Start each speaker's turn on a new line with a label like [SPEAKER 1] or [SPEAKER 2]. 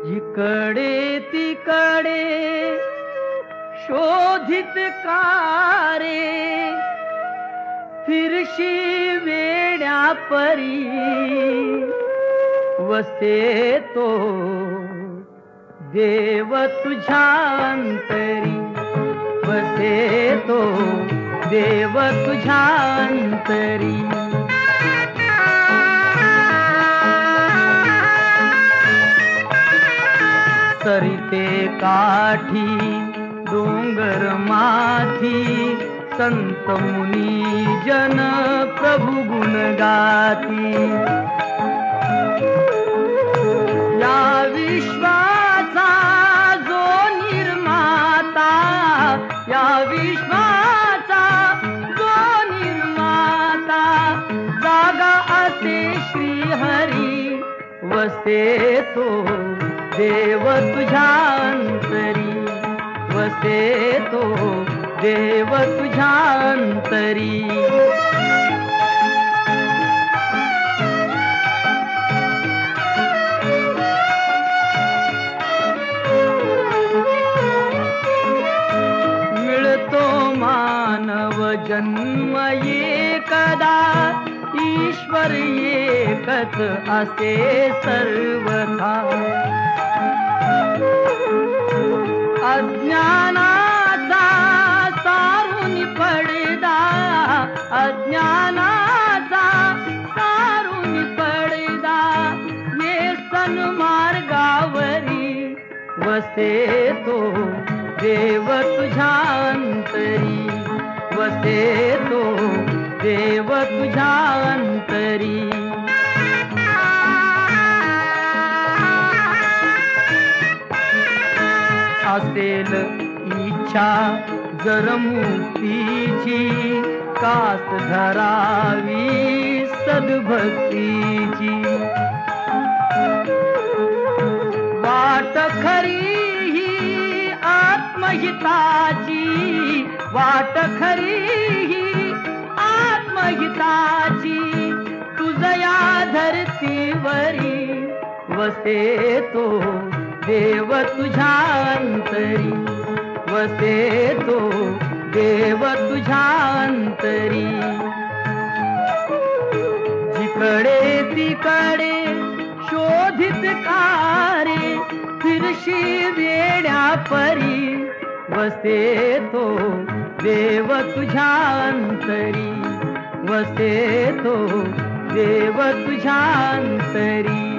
[SPEAKER 1] जिकडे तिकडे शोधित कारे, फिरशी वेड्या परी वसे तो देव तुझ्या अंतरी, वसे तो देव तुझ्या अंतरी. सरिते काठी डोंगर माथी, संत मुनी जन प्रभु गुण गाती. या विश्वाचा जो निर्माता, या विश्वाचा जो निर्माता, जागा असे श्रीहरी वसे तो देव तुझ्या अंतरी, वसे तो देव तुझ्या अंतरी. मिळतो मानव जन्म एकदा, ईश्वर एकच असे सर्वथा. अज्ञानाचा सारून पडदा, अज्ञानाचा सारून पडदा, नेसन मार्गावरी वसे तो देव तुझ्या अंतरी, वसे तो देव तुझ्या अंतरी. असेल इच्छा जर मुक्तीची, कास धरावी सद्भक्तीची. वाट खरी ही आत्महिताची, वाट खरी ही आत्महिताची. तुझया धरतीवरी वसे तो देव तुझ्या अंतरी, वसे तो देव तुझ्या अंतरी. जिकडे तिकडे शोधित कारे, फिरशी वेड्या परी वसे तो देव तुझ्या अंतरी, वसे तो देव तुझ्या अंतरी.